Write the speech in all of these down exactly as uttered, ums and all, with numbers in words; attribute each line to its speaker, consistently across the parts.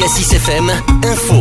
Speaker 1: Cassis F M, info.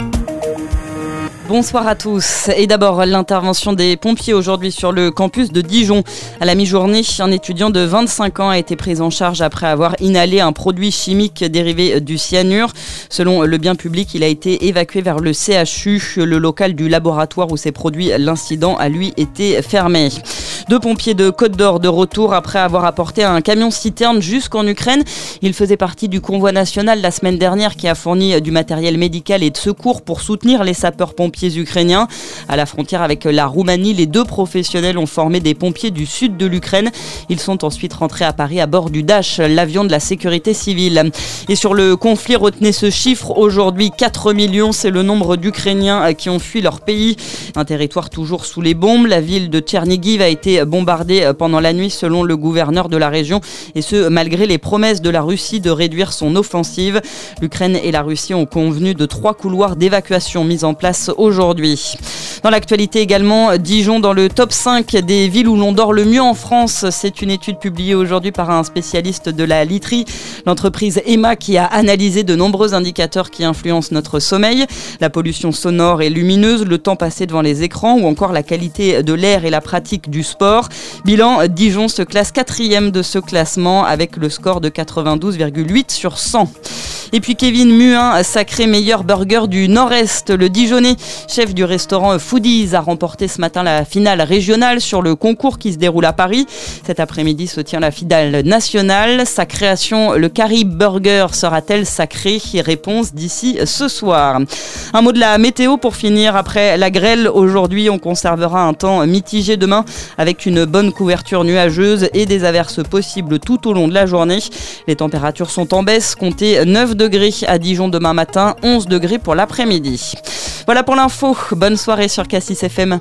Speaker 2: Bonsoir à tous. Et d'abord, l'intervention des pompiers aujourd'hui sur le campus de Dijon. À la mi-journée, un étudiant de vingt-cinq ans a été pris en charge après avoir inhalé un produit chimique dérivé du cyanure. Selon le bien public, il a été évacué vers le C H U, le local du laboratoire où s'est produit l'incident a lui été fermé. Deux pompiers de Côte d'Or de retour après avoir apporté un camion-citerne jusqu'en Ukraine. Il faisait partie du convoi national la semaine dernière qui a fourni du matériel médical et de secours pour soutenir les sapeurs-pompiers ukrainiens. À la frontière avec la Roumanie, les deux professionnels ont formé des pompiers du sud de l'Ukraine. Ils sont ensuite rentrés à Paris à bord du Dash, l'avion de la sécurité civile. Et sur le conflit, retenez ce chiffre. Aujourd'hui, quatre millions, c'est le nombre d'Ukrainiens qui ont fui leur pays. Un territoire toujours sous les bombes. La ville de Tchernigiv a été bombardée pendant la nuit selon le gouverneur de la région. Et ce, malgré les promesses de la Russie de réduire son offensive. L'Ukraine et la Russie ont convenu de trois couloirs d'évacuation mis en place aujourd'hui. Aujourd'hui. Dans l'actualité également, Dijon dans le top cinq des villes où l'on dort le mieux en France. C'est une étude publiée aujourd'hui par un spécialiste de la literie, l'entreprise Emma, qui a analysé de nombreux indicateurs qui influencent notre sommeil, la pollution sonore et lumineuse, le temps passé devant les écrans ou encore la qualité de l'air et la pratique du sport. Bilan, Dijon se classe quatrième de ce classement avec le score de quatre-vingt-douze virgule huit sur cent. Et puis Kevin Muhin, sacré meilleur burger du Nord-Est. Le Dijonais, chef du restaurant Foodies, a remporté ce matin la finale régionale sur le concours qui se déroule à Paris. Cet après-midi se tient la finale nationale. Sa création, le Carib Burger, sera-t-elle sacrée? Réponse d'ici ce soir. Un mot de la météo pour finir. Après la grêle, aujourd'hui, on conservera un temps mitigé demain avec une bonne couverture nuageuse et des averses possibles tout au long de la journée. Les températures sont en baisse. Comptez neuf degrés à Dijon demain matin, onze degrés pour l'après-midi. Voilà pour l'info. Bonne soirée sur Cassis F M.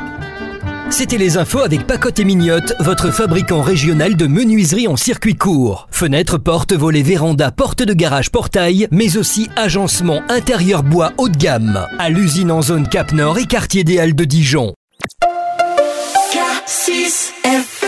Speaker 1: C'était les infos avec Pacotte et Mignotte, votre fabricant régional de menuiserie en circuit court. Fenêtres, portes, volets, vérandas, portes de garage, portail, mais aussi agencement intérieur bois haut de gamme. À l'usine en zone Cap Nord et quartier des Halles de Dijon.
Speaker 3: Cassis F M.